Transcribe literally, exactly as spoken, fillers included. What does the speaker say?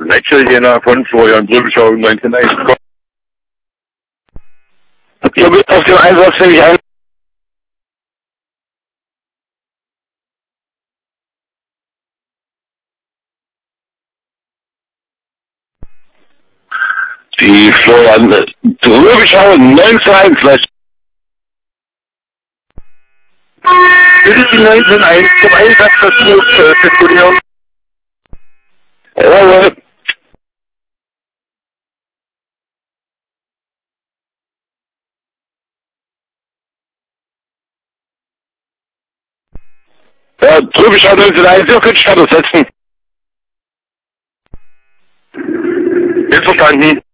Wechseljänner von Florian Brübelschau neunzehnhunderteins. Ihr bist auf dem Einsatz, wenn ich ein... Die Florian Brübelschau neunzehnhunderteins. Bitte die neunzehnhunderteins zum Einsatz versucht zu zirkulieren. Jawohl. Ja, Brübelschau neunzehnhunderteins, ihr könnt Status setzen. Ist verstanden.